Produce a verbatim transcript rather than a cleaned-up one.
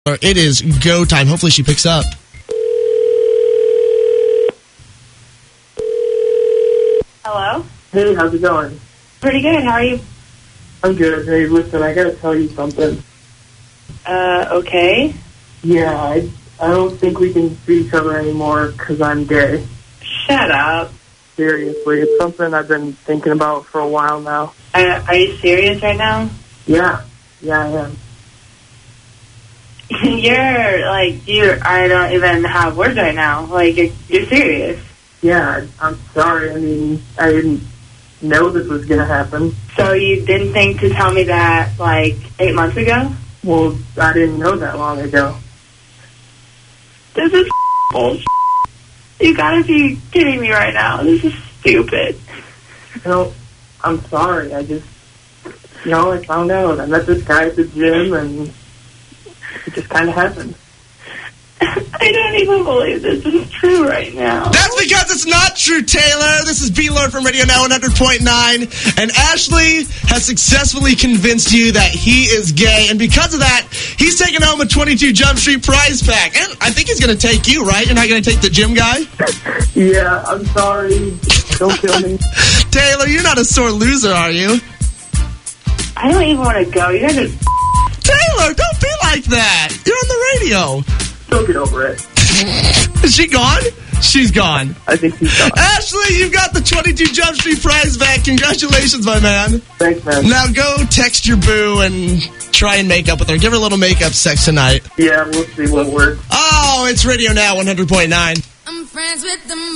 It is go time. Hopefully she picks up. Hello? Hey, how's it going? Pretty good. How are you? I'm good. Hey, listen, I gotta tell you something. Uh, okay. Yeah, I, I don't think we can see each other anymore because I'm gay. Shut up. Seriously, it's something I've been thinking about for a while now. Uh, are you serious right now? Yeah, yeah, I am. You're, like, you I don't even have words right now. Like, you're, you're serious. Yeah, I'm sorry. I mean, I didn't know this was gonna happen. So you didn't think to tell me that, like, eight months ago? Well, I didn't know that long ago. This is bullshit. You gotta be kidding me right now. This is stupid. You know, I'm sorry. I just, you know, I found out. I met this guy at the gym, and it just kind of happened. I don't even believe this is true right now. That's because it's not true, Taylor. This is B-Lord from Radio Now one hundred point nine. And Ashley has successfully convinced you that he is gay. And because of that, he's taking home a twenty-two Jump Street prize pack. And I think he's going to take you, right? You're not going to take the gym guy? Yeah, I'm sorry. Don't kill me. Taylor, you're not a sore loser, are you? I don't even want to go. You guys are... Taylor, don't be like that. You're on the radio. Don't get over it. Is she gone? She's gone. I think she's gone. Ashley, you've got the twenty-two Jump Street prize back. Congratulations, my man. Thanks, man. Now go text your boo and try and make up with her. Give her a little makeup sex tonight. Yeah, we'll see what works. Oh, it's Radio Now one hundred point nine. I'm friends with the